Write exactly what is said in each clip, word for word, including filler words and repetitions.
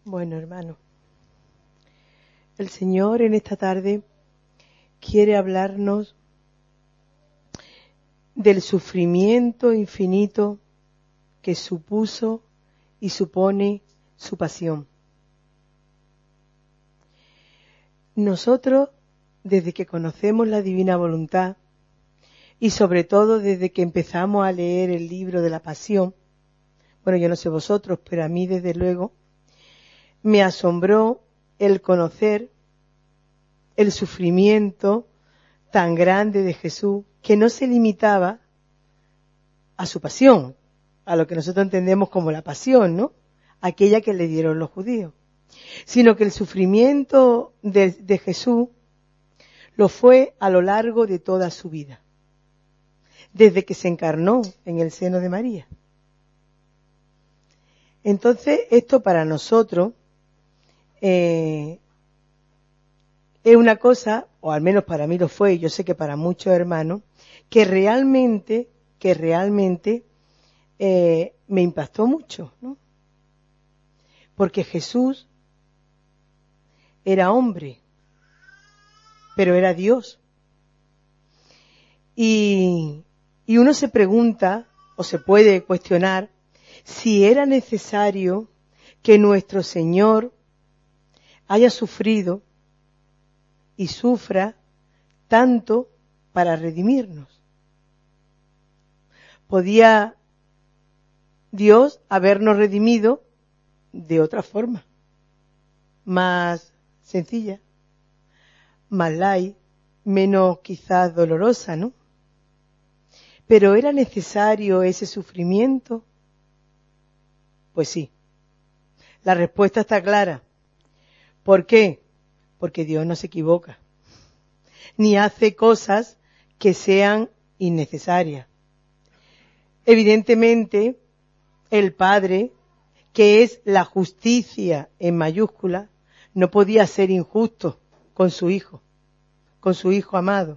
Bueno, hermano, el Señor en esta tarde quiere hablarnos del sufrimiento infinito que supuso y supone su pasión. Nosotros, desde que conocemos la divina voluntad, y sobre todo desde que empezamos a leer el libro de la Pasión, bueno, yo no sé vosotros, pero a mí desde luego, me asombró el conocer el sufrimiento tan grande de Jesús, que no se limitaba a su pasión, a lo que nosotros entendemos como la pasión, ¿no? Aquella que le dieron los judíos, sino que el sufrimiento de, de Jesús lo fue a lo largo de toda su vida, desde que se encarnó en el seno de María. Entonces, esto para nosotros eh, es una cosa, o al menos para mí lo fue, y yo sé que para muchos hermanos, que realmente, que realmente eh, me impactó mucho, ¿no? Porque Jesús era hombre, pero era Dios. Y, y uno se pregunta, o se puede cuestionar, si era necesario que nuestro Señor haya sufrido y sufra tanto para redimirnos. Podía Dios habernos redimido de otra forma, más sencilla, más light, menos quizás dolorosa, ¿no? Pero ¿era necesario ese sufrimiento? Pues sí. La respuesta está clara. ¿Por qué? Porque Dios no se equivoca, ni hace cosas que sean innecesarias. Evidentemente, el Padre, que es la justicia en mayúscula, no podía ser injusto con su Hijo, con su Hijo amado.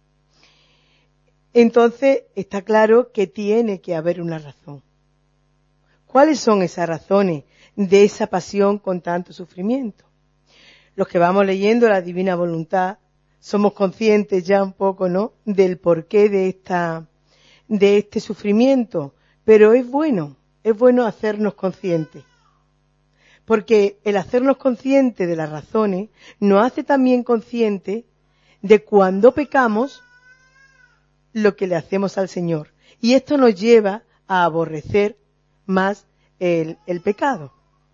Entonces, está claro que tiene que haber una razón. ¿Cuáles son esas razones de esa pasión con tanto sufrimiento? Los que vamos leyendo la Divina Voluntad somos conscientes ya un poco, ¿no?, del porqué de esta, de este sufrimiento, pero es bueno, es bueno hacernos conscientes, porque el hacernos conscientes de las razones nos hace también conscientes de cuando pecamos lo que le hacemos al Señor, y esto nos lleva a aborrecer más el, el pecado.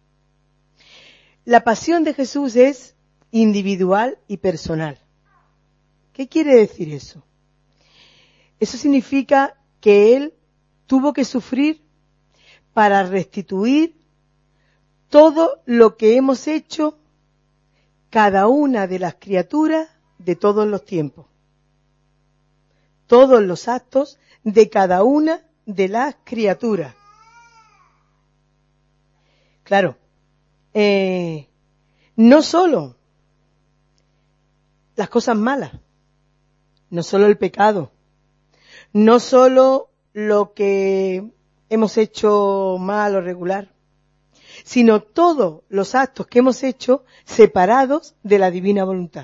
La pasión de Jesús es individual y personal. ¿Qué quiere decir eso? Eso significa que Él tuvo que sufrir para restituir todo lo que hemos hecho cada una de las criaturas de todos los tiempos. Todos los actos de cada una de las criaturas. Claro, eh, no solo las cosas malas, no solo el pecado, no solo lo que hemos hecho mal o regular, sino todos los actos que hemos hecho separados de la divina voluntad.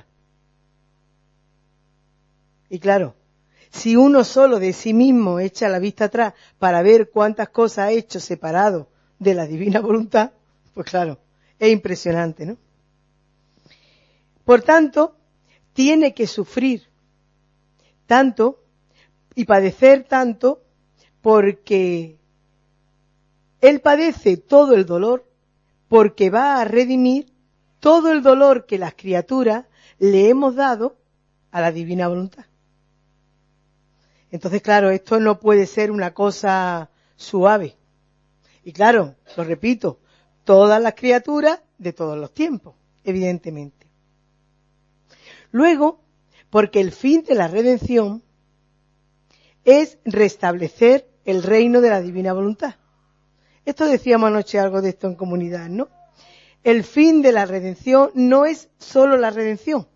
Y claro, si uno solo de sí mismo echa la vista atrás para ver cuántas cosas ha hecho separado de la divina voluntad, pues claro, es impresionante, ¿no? Por tanto, tiene que sufrir tanto y padecer tanto porque Él padece todo el dolor, porque va a redimir todo el dolor que las criaturas le hemos dado a la divina voluntad. Entonces, claro, esto no puede ser una cosa suave. Y claro, lo repito, todas las criaturas de todos los tiempos, evidentemente. Luego, porque el fin de la redención es restablecer el reino de la divina voluntad. Esto decíamos anoche algo de esto en comunidad, ¿no? El fin de la redención no es solo la redención,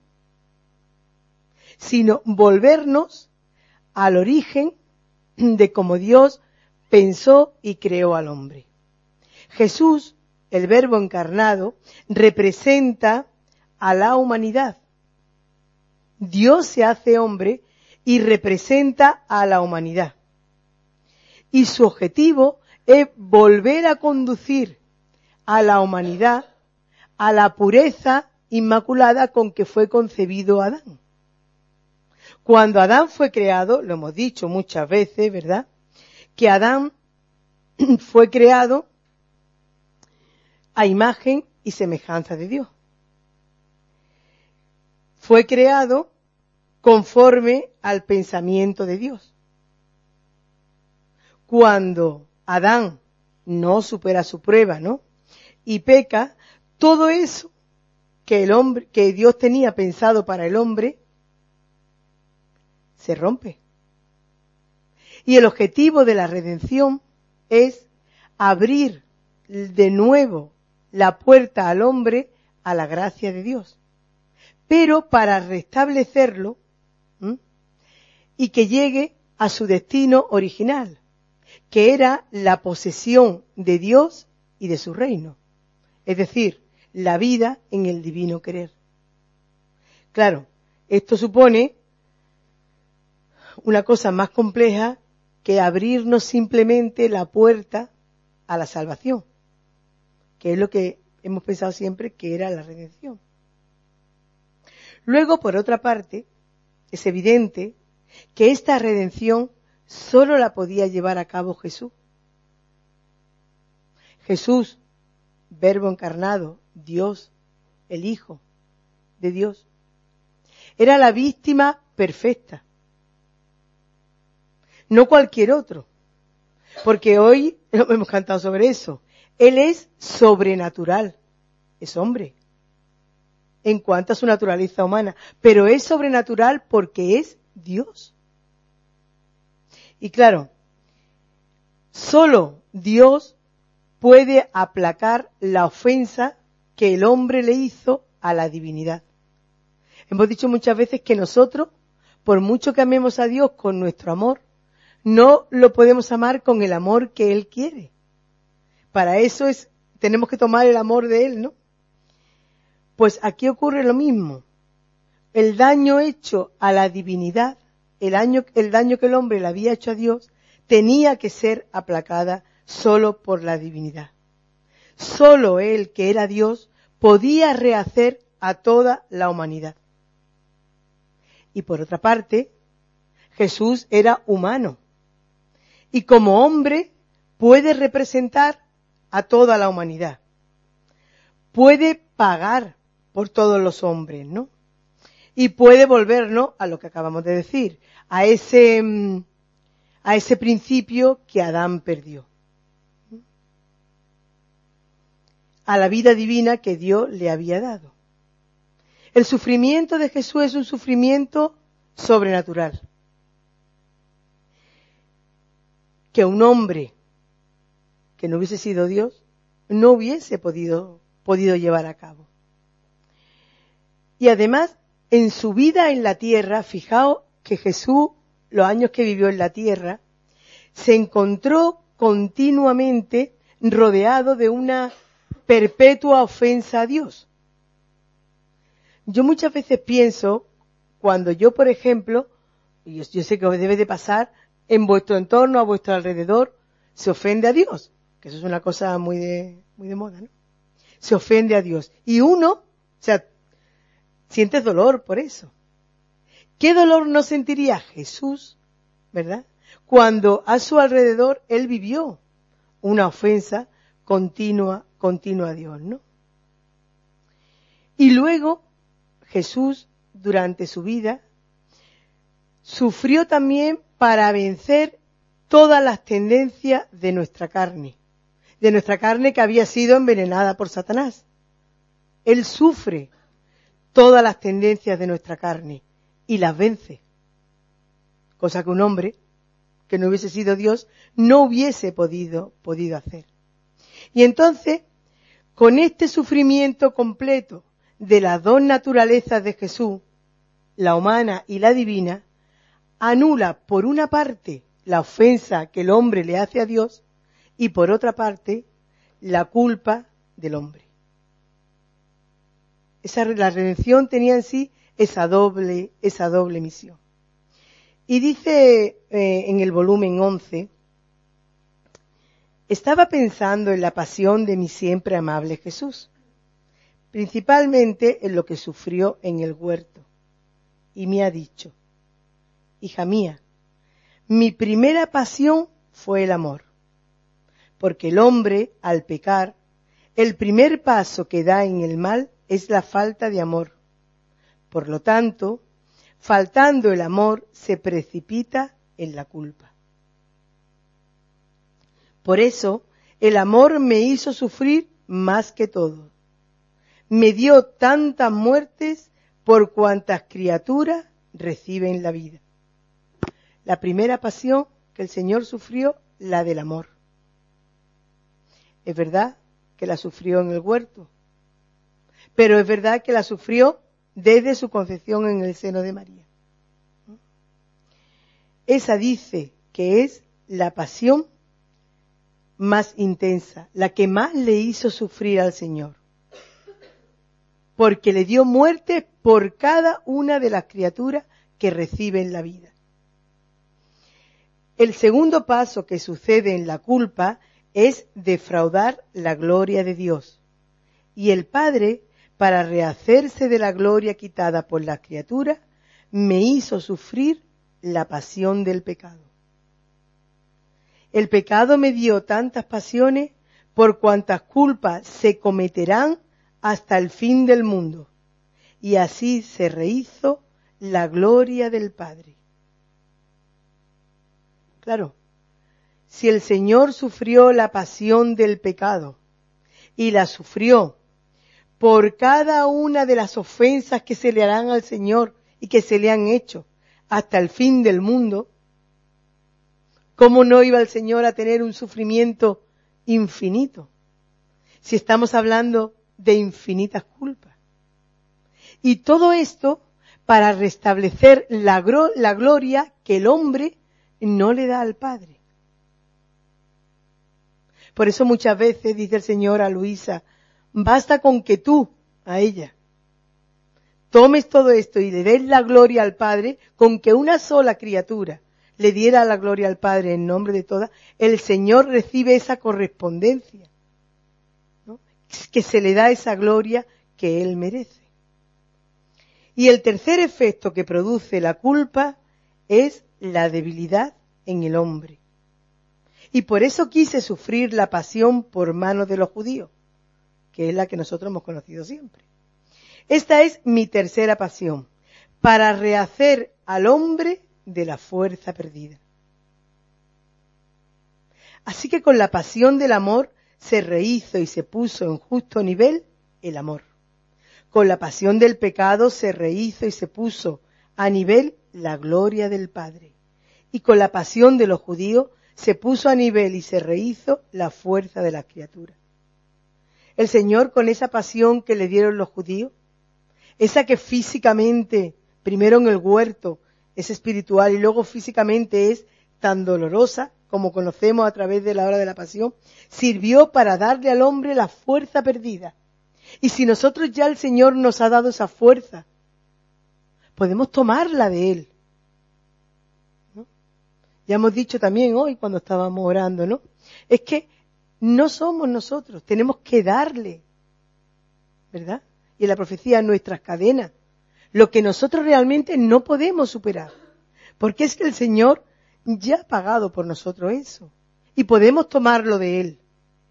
sino volvernos al origen de cómo Dios pensó y creó al hombre. Jesús el Verbo encarnado, representa a la humanidad. Dios se hace hombre y representa a la humanidad. Y su objetivo es volver a conducir a la humanidad a la pureza inmaculada con que fue concebido Adán. Cuando Adán fue creado, lo hemos dicho muchas veces, ¿verdad?, que Adán fue creado a imagen y semejanza de Dios. Fue creado conforme al pensamiento de Dios. Cuando Adán no supera su prueba, ¿no?, y peca, todo eso que el hombre, que Dios tenía pensado para el hombre, se rompe. Y el objetivo de la redención es abrir de nuevo la puerta al hombre a la gracia de Dios. Pero para restablecerlo, ¿m? y que llegue a su destino original, que era la posesión de Dios y de su reino. Es decir, la vida en el divino querer. Claro, esto supone una cosa más compleja que abrirnos simplemente la puerta a la salvación, que es lo que hemos pensado siempre que era la redención. Luego, por otra parte, es evidente que esta redención solo la podía llevar a cabo Jesús. Jesús, Verbo encarnado, Dios, el Hijo de Dios, era la víctima perfecta, no cualquier otro, porque hoy hemos cantado sobre eso. Él es sobrenatural, es hombre, en cuanto a su naturaleza humana, pero es sobrenatural porque es Dios. Y claro, solo Dios puede aplacar la ofensa que el hombre le hizo a la divinidad. Hemos dicho muchas veces que nosotros, por mucho que amemos a Dios con nuestro amor, no lo podemos amar con el amor que Él quiere. Para eso es, tenemos que tomar el amor de Él, ¿no? Pues aquí ocurre lo mismo. El daño hecho a la divinidad, el daño, el daño que el hombre le había hecho a Dios, tenía que ser aplacada solo por la divinidad. Solo Él, que era Dios, podía rehacer a toda la humanidad. Y por otra parte, Jesús era humano. Y como hombre puede representar a toda la humanidad. Puede pagar por todos los hombres, ¿no? Y puede volvernos a lo que acabamos de decir, a ese, a ese principio que Adán perdió. A la vida divina que Dios le había dado. El sufrimiento de Jesús es un sufrimiento sobrenatural. Que un hombre que no hubiese sido Dios no hubiese podido, podido llevar a cabo. Y además, en su vida en la tierra, fijaos que Jesús, los años que vivió en la tierra, se encontró continuamente rodeado de una perpetua ofensa a Dios. Yo muchas veces pienso, cuando yo, por ejemplo, y yo, yo sé que os debe de pasar, en vuestro entorno, a vuestro alrededor, se ofende a Dios, que eso es una cosa muy de, muy de moda, ¿no? Se ofende a Dios. Y uno, o sea, sientes dolor por eso. ¿Qué dolor no sentiría Jesús, verdad? Cuando a su alrededor él vivió una ofensa continua, continua a Dios, ¿no? Y luego Jesús, durante su vida, sufrió también para vencer todas las tendencias de nuestra carne, de nuestra carne que había sido envenenada por Satanás. Él sufre todas las tendencias de nuestra carne y las vence, cosa que un hombre que no hubiese sido Dios no hubiese podido, podido hacer. Y entonces, con este sufrimiento completo de las dos naturalezas de Jesús, la humana y la divina, anula por una parte la ofensa que el hombre le hace a Dios y por otra parte la culpa del hombre. Esa, la redención tenía en sí esa doble, esa doble misión. Y dice eh, en el volumen once, estaba pensando en la pasión de mi siempre amable Jesús, principalmente en lo que sufrió en el huerto, y me ha dicho, hija mía, mi primera pasión fue el amor, porque el hombre, al pecar, el primer paso que da en el mal es la falta de amor. Por lo tanto, faltando el amor, se precipita en la culpa. Por eso, el amor me hizo sufrir más que todo. Me dio tantas muertes por cuantas criaturas reciben la vida. La primera pasión que el Señor sufrió, la del amor. Es verdad que la sufrió en el huerto, pero es verdad que la sufrió desde su concepción en el seno de María. Esa dice que es la pasión más intensa, la que más le hizo sufrir al Señor, porque le dio muerte por cada una de las criaturas que reciben la vida. El segundo paso que sucede en la culpa es defraudar la gloria de Dios. Y el Padre, para rehacerse de la gloria quitada por las criaturas, me hizo sufrir la pasión del pecado. El pecado me dio tantas pasiones por cuantas culpas se cometerán hasta el fin del mundo. Y así se rehizo la gloria del Padre. Claro, si el Señor sufrió la pasión del pecado y la sufrió por cada una de las ofensas que se le harán al Señor y que se le han hecho hasta el fin del mundo, ¿cómo no iba el Señor a tener un sufrimiento infinito? Si estamos hablando de infinitas culpas. Y todo esto para restablecer la, la gloria que el hombre no le da al Padre. Por eso muchas veces dice el Señor a Luisa, basta con que tú, a ella, tomes todo esto y le des la gloria al Padre, con que una sola criatura le diera la gloria al Padre en nombre de todas, el Señor recibe esa correspondencia, ¿no? Que se le da esa gloria que Él merece. Y el tercer efecto que produce la culpa es la debilidad en el hombre. Y por eso quise sufrir la pasión por mano de los judíos, que es la que nosotros hemos conocido siempre. Esta es mi tercera pasión, para rehacer al hombre de la fuerza perdida. Así que con la pasión del amor se rehizo y se puso en justo nivel el amor. Con la pasión del pecado se rehizo y se puso a nivel la gloria del Padre. Y con la pasión de los judíos se puso a nivel y se rehizo la fuerza de las criaturas. El Señor, con esa pasión que le dieron los judíos, esa que físicamente, primero en el huerto, es espiritual y luego físicamente es tan dolorosa, como conocemos a través de la hora de la pasión, sirvió para darle al hombre la fuerza perdida. Y si nosotros ya el Señor nos ha dado esa fuerza, podemos tomarla de Él. ¿No? Ya hemos dicho también hoy cuando estábamos orando, ¿no? Es que no somos nosotros, tenemos que darle, ¿verdad? Y en la profecía, nuestras cadenas, lo que nosotros realmente no podemos superar, porque es que el Señor ya ha pagado por nosotros eso, y podemos tomarlo de Él,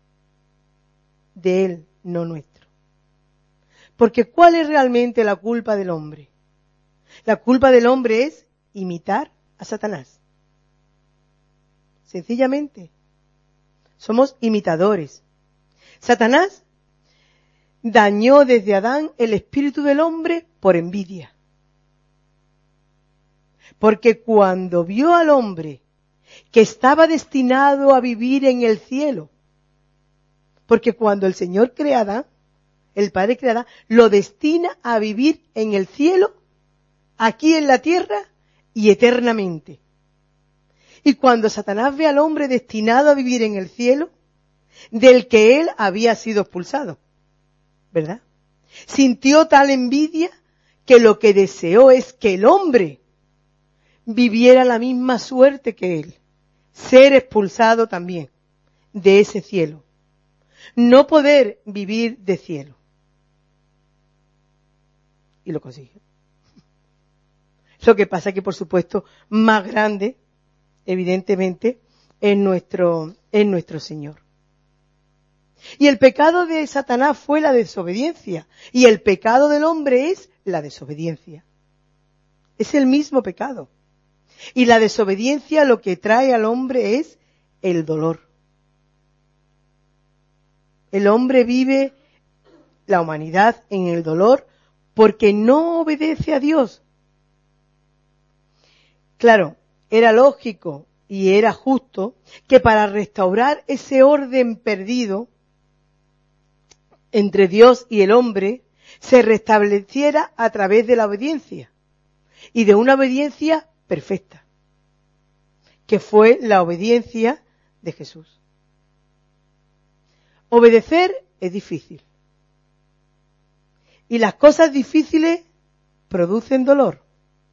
de Él, no nuestro. Porque ¿cuál es realmente la culpa del hombre? La culpa del hombre es imitar a Satanás. Sencillamente, somos imitadores. Satanás dañó desde Adán el espíritu del hombre por envidia. Porque cuando vio al hombre que estaba destinado a vivir en el cielo, porque cuando el Señor crea a Adán, el Padre crea a Adán, lo destina a vivir en el cielo, aquí en la tierra y eternamente. Y cuando Satanás ve al hombre destinado a vivir en el cielo, del que él había sido expulsado, ¿verdad? Sintió tal envidia que lo que deseó es que el hombre viviera la misma suerte que él, ser expulsado también de ese cielo, no poder vivir de cielo. Y lo consiguió. Lo que pasa es que, por supuesto, más grande, evidentemente, es nuestro, es nuestro Señor. Y el pecado de Satanás fue la desobediencia, y el pecado del hombre es la desobediencia. Es el mismo pecado. Y la desobediencia lo que trae al hombre es el dolor. El hombre vive, la humanidad, en el dolor porque no obedece a Dios. Claro, era lógico y era justo que para restaurar ese orden perdido entre Dios y el hombre se restableciera a través de la obediencia, y de una obediencia perfecta, que fue la obediencia de Jesús. Obedecer es difícil, y las cosas difíciles producen dolor.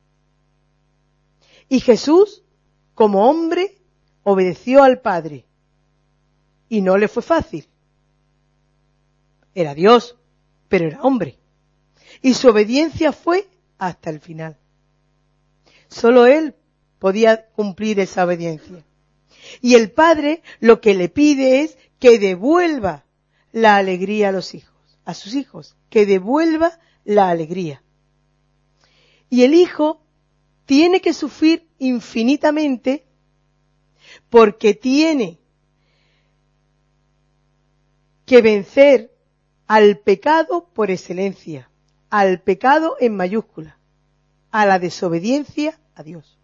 Y Jesús, como hombre, obedeció al Padre, y no le fue fácil. Era Dios, pero era hombre. Y su obediencia fue hasta el final. Solo Él podía cumplir esa obediencia. Y el Padre lo que le pide es que devuelva la alegría a los hijos, a sus hijos, que devuelva la alegría. Y el Hijo tiene que sufrir infinitamente porque tiene que vencer al pecado por excelencia, al pecado en mayúscula, a la desobediencia a Dios.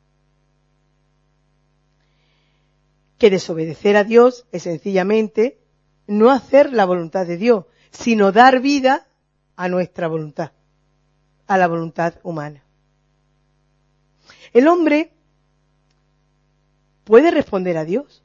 Que desobedecer a Dios es sencillamente no hacer la voluntad de Dios, sino dar vida a nuestra voluntad, a la voluntad humana. El hombre puede responder a Dios.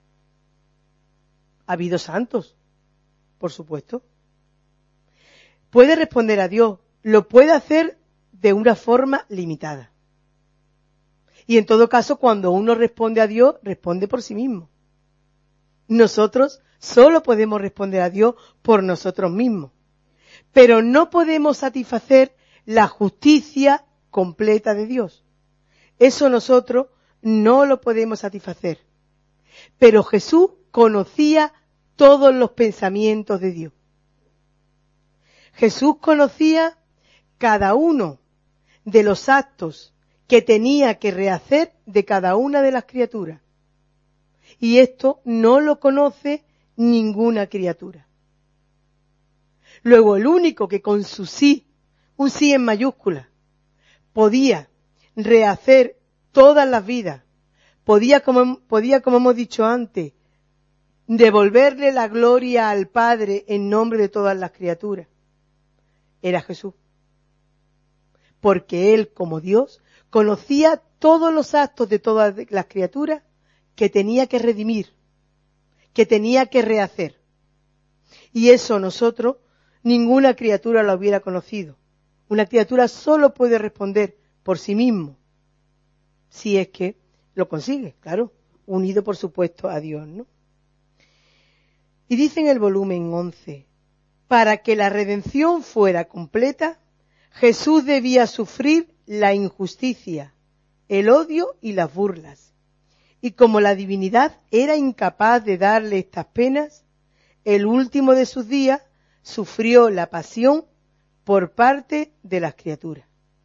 Ha habido santos, por supuesto. Puede responder a Dios, lo puede hacer de una forma limitada. Y en todo caso, cuando uno responde a Dios, responde por sí mismo. Nosotros solo podemos responder a Dios por nosotros mismos. Pero no podemos satisfacer la justicia completa de Dios. Eso nosotros no lo podemos satisfacer. Pero Jesús conocía todos los pensamientos de Dios. Jesús conocía cada uno de los actos que tenía que rehacer de cada una de las criaturas. Y esto no lo conoce ninguna criatura. Luego, el único que con su sí, un sí en mayúscula, podía rehacer todas las vidas, podía, como, podía, como hemos dicho antes, devolverle la gloria al Padre en nombre de todas las criaturas, era Jesús. Porque Él, como Dios, conocía todos los actos de todas las criaturas que tenía que redimir, que tenía que rehacer. Y eso nosotros, ninguna criatura lo hubiera conocido. Una criatura solo puede responder por sí mismo, si es que lo consigue, claro, unido por supuesto a Dios, ¿no? Y dice en el volumen once, para que la redención fuera completa, Jesús debía sufrir la injusticia, el odio y las burlas. Y como la divinidad era incapaz de darle estas penas, el último de sus días sufrió la pasión por parte de las criaturas.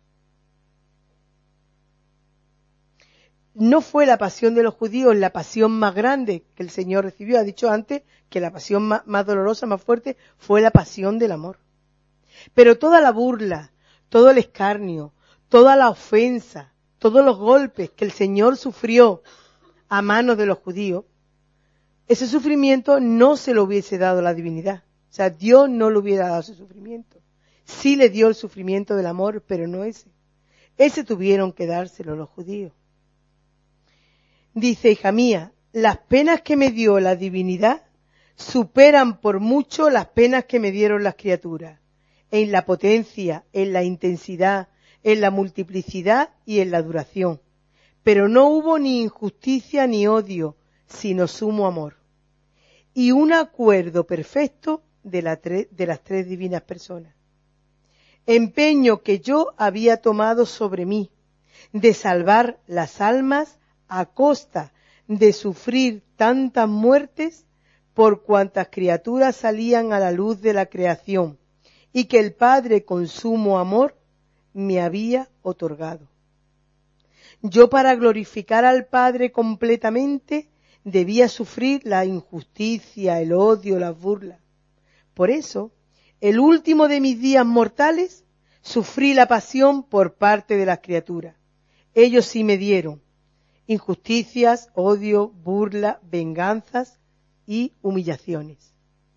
No fue la pasión de los judíos la pasión más grande que el Señor recibió. Ha dicho antes que la pasión más, más dolorosa, más fuerte, fue la pasión del amor. Pero toda la burla, todo el escarnio, toda la ofensa, todos los golpes que el Señor sufrió a manos de los judíos, ese sufrimiento no se lo hubiese dado la divinidad. O sea, Dios no le hubiera dado ese sufrimiento. Sí le dio el sufrimiento del amor, pero no ese. Ese tuvieron que dárselo los judíos. Dice, hija mía, las penas que me dio la divinidad superan por mucho las penas que me dieron las criaturas, en la potencia, en la intensidad, en la multiplicidad y en la duración. Pero no hubo ni injusticia ni odio, sino sumo amor. Y un acuerdo perfecto de, la tre- de las tres divinas personas. Empeño que yo había tomado sobre mí, de salvar las almas a costa de sufrir tantas muertes por cuantas criaturas salían a la luz de la creación, y que el Padre con sumo amor me había otorgado. Yo, para glorificar al Padre completamente, debía sufrir la injusticia, el odio, las burlas. Por eso, el último de mis días mortales, sufrí la pasión por parte de las criaturas. Ellos sí me dieron injusticias, odio, burla, venganzas y humillaciones.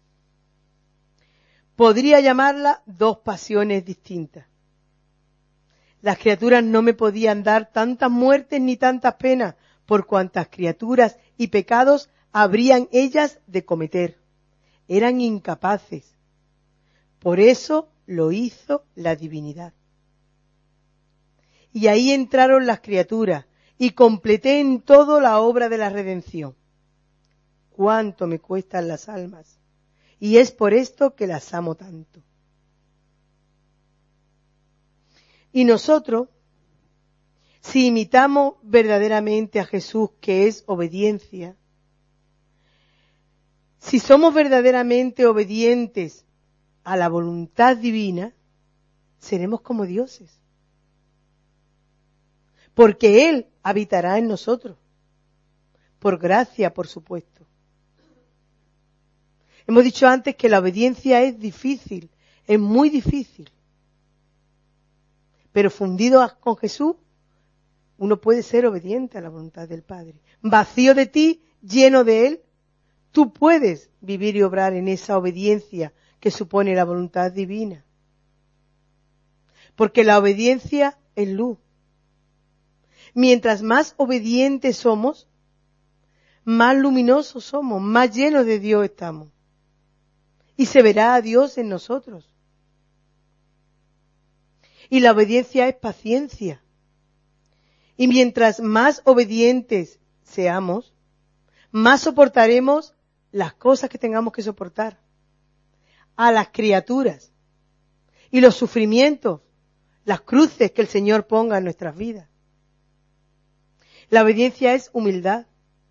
Podría llamarlas dos pasiones distintas. Las criaturas no me podían dar tantas muertes ni tantas penas, por cuantas criaturas y pecados habrían ellas de cometer. Eran incapaces. Por eso lo hizo la divinidad. Y ahí entraron las criaturas, y completé en todo la obra de la redención. Cuánto me cuestan las almas, y es por esto que las amo tanto. Y nosotros, si imitamos verdaderamente a Jesús, que es obediencia, si somos verdaderamente obedientes a la voluntad divina, seremos como dioses. Porque Él habitará en nosotros. Por gracia, por supuesto. Hemos dicho antes que la obediencia es difícil, es muy difícil. Pero fundido con Jesús, uno puede ser obediente a la voluntad del Padre. Vacío de ti, lleno de Él, tú puedes vivir y obrar en esa obediencia que supone la voluntad divina. Porque la obediencia es luz. Mientras más obedientes somos, más luminosos somos, más llenos de Dios estamos. Y se verá a Dios en nosotros. Y la obediencia es paciencia. Y mientras más obedientes seamos, más soportaremos las cosas que tengamos que soportar. A las criaturas. Y los sufrimientos, las cruces que el Señor ponga en nuestras vidas. La obediencia es humildad.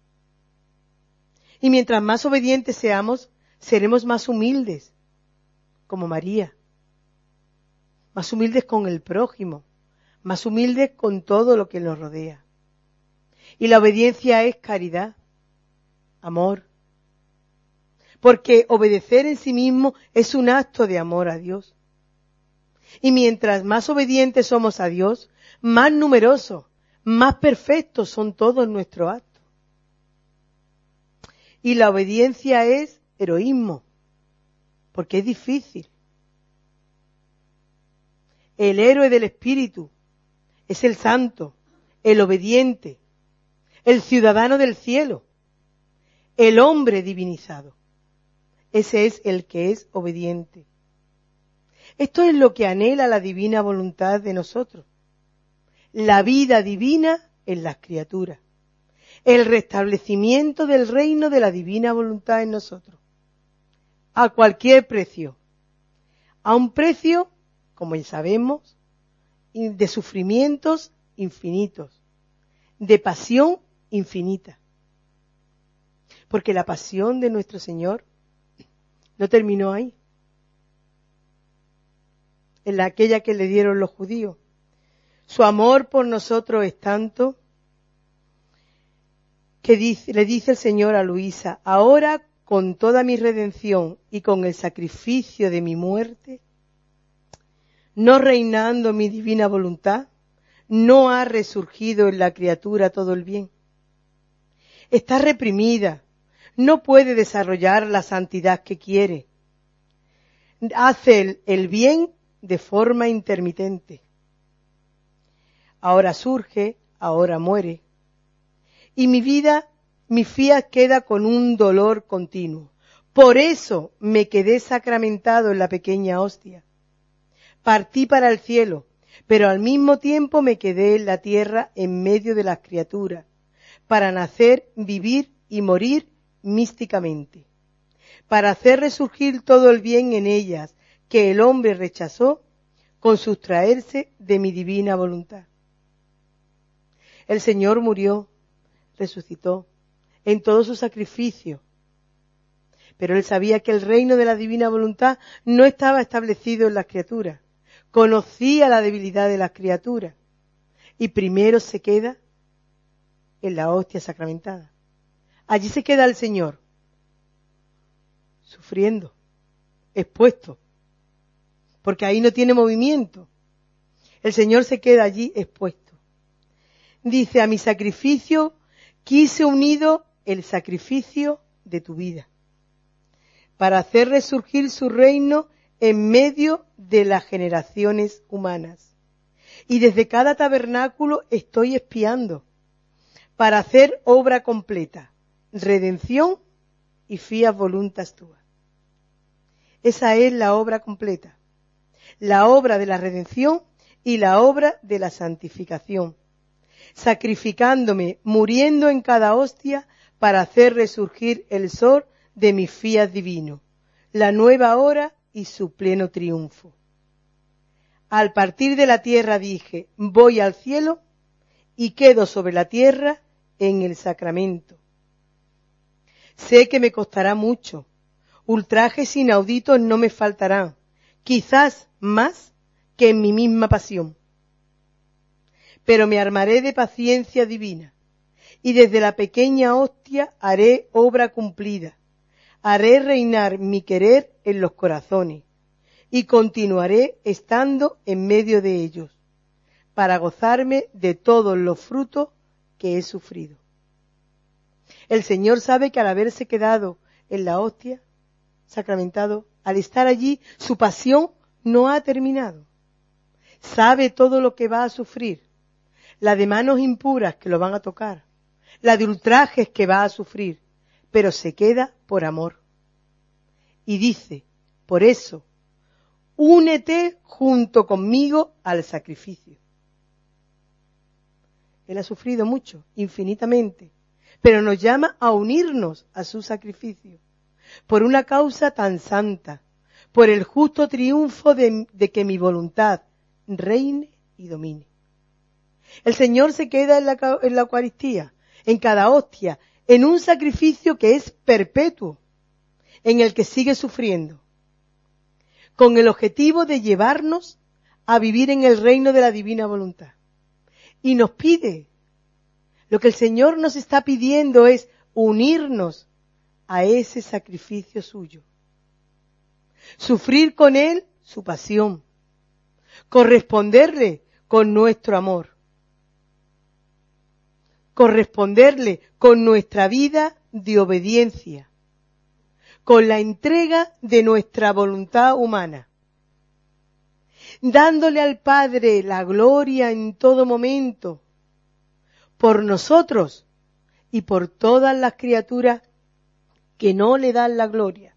Y mientras más obedientes seamos, seremos más humildes, como María. Más humildes con el prójimo, más humildes con todo lo que nos rodea. Y la obediencia es caridad, amor. Porque obedecer en sí mismo es un acto de amor a Dios. Y mientras más obedientes somos a Dios, más numerosos, más perfectos son todos nuestros actos. Y la obediencia es heroísmo, porque es difícil. El héroe del espíritu es el santo, el obediente, el ciudadano del cielo, el hombre divinizado. Ese es el que es obediente. Esto es lo que anhela la divina voluntad de nosotros. La vida divina en las criaturas. El restablecimiento del reino de la divina voluntad en nosotros. A cualquier precio. A un precio, como ya sabemos, de sufrimientos infinitos. De pasión infinita. Porque la pasión de nuestro Señor no terminó ahí. En la, aquella que le dieron los judíos. Su amor por nosotros es tanto que dice, le dice el Señor a Luisa, ahora con toda mi redención y con el sacrificio de mi muerte, no reinando mi divina voluntad, no ha resurgido en la criatura todo el bien. Está reprimida, no puede desarrollar la santidad que quiere. Hace el, el bien de forma intermitente. Ahora surge, ahora muere. Y mi vida, mi fía queda con un dolor continuo, Por eso me quedé sacramentado en la pequeña hostia. Partí para el cielo, pero al mismo tiempo me quedé en la tierra en medio de las criaturas, para nacer, vivir y morir místicamente, para hacer resurgir todo el bien en ellas que el hombre rechazó con sustraerse de mi divina voluntad. El Señor murió, resucitó, en todo su sacrificio, pero Él sabía que el reino de la divina voluntad no estaba establecido en las criaturas, conocía la debilidad de las criaturas, y primero se queda en la hostia sacramentada. Allí se queda el Señor, sufriendo, expuesto, porque ahí no tiene movimiento. El Señor se queda allí expuesto. Dice, a mi sacrificio quise unido el sacrificio de tu vida, para hacer resurgir su reino en medio de las generaciones humanas. Y desde cada tabernáculo estoy espiando, para hacer obra completa, redención y fiat voluntas tua. Esa es la obra completa, la obra de la redención y la obra de la santificación, sacrificándome, muriendo en cada hostia para hacer resurgir el sol de mi fiat divino, la nueva hora y su pleno triunfo. Al partir de la tierra dije, voy al cielo y quedo sobre la tierra en el sacramento. Sé que me costará mucho, ultrajes inauditos no me faltarán, quizás más que en mi misma pasión. Pero me armaré de paciencia divina, y desde la pequeña hostia haré obra cumplida, haré reinar mi querer en los corazones, y continuaré estando en medio de ellos, para gozarme de todos los frutos que he sufrido. El Señor sabe que al haberse quedado en la hostia, sacramentado, al estar allí, su pasión no ha terminado. Sabe todo lo que va a sufrir, la de manos impuras que lo van a tocar, la de ultrajes que va a sufrir, pero se queda por amor. Y dice, por eso, únete junto conmigo al sacrificio. Él ha sufrido mucho, infinitamente, pero nos llama a unirnos a su sacrificio, por una causa tan santa, por el justo triunfo de, de que mi voluntad reine y domine. El Señor se queda en la, en la Eucaristía, en cada hostia, en un sacrificio que es perpetuo, en el que sigue sufriendo, con el objetivo de llevarnos a vivir en el reino de la divina voluntad. Y nos pide, lo que el Señor nos está pidiendo es unirnos a ese sacrificio suyo. Sufrir con Él su pasión, corresponderle con nuestro amor, corresponderle con nuestra vida de obediencia, con la entrega de nuestra voluntad humana, dándole al Padre la gloria en todo momento, por nosotros y por todas las criaturas que no le dan la gloria.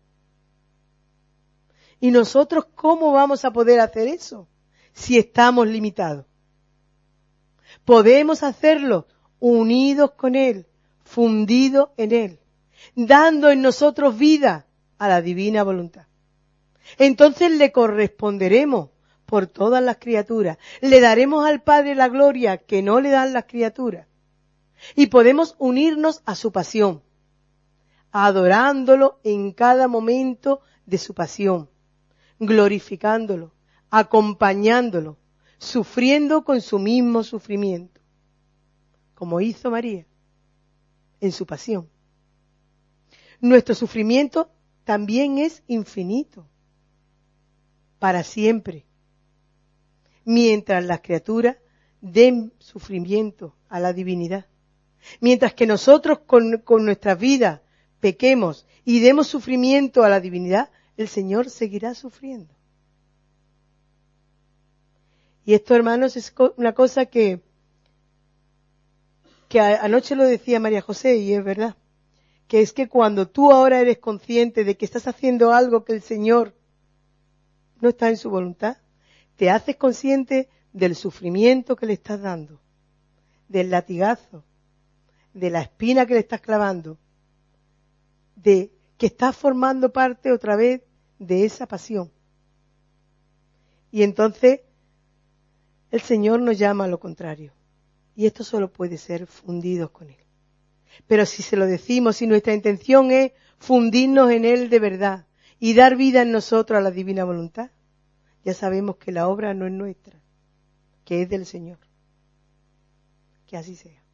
¿Y nosotros cómo vamos a poder hacer eso si estamos limitados? Podemos hacerlo unidos con Él, fundidos en Él, dando en nosotros vida a la divina voluntad. Entonces le corresponderemos por todas las criaturas, le daremos al Padre la gloria que no le dan las criaturas y podemos unirnos a su pasión, adorándolo en cada momento de su pasión, glorificándolo, acompañándolo, sufriendo con su mismo sufrimiento, como hizo María en su pasión. Nuestro sufrimiento también es infinito, para siempre, mientras las criaturas den sufrimiento a la divinidad. Mientras que nosotros con, con nuestras vidas pequemos y demos sufrimiento a la divinidad, el Señor seguirá sufriendo. Y esto, hermanos, es una cosa que, que anoche lo decía María José, y es verdad, que es que cuando tú ahora eres consciente de que estás haciendo algo que el Señor no está en su voluntad, te haces consciente del sufrimiento que le estás dando, del latigazo, de la espina que le estás clavando, de que estás formando parte otra vez de esa pasión. Y entonces el Señor nos llama a lo contrario. Y esto solo puede ser fundidos con Él. Pero si se lo decimos, si nuestra intención es fundirnos en Él de verdad y dar vida en nosotros a la divina voluntad, ya sabemos que la obra no es nuestra, que es del Señor. Que así sea.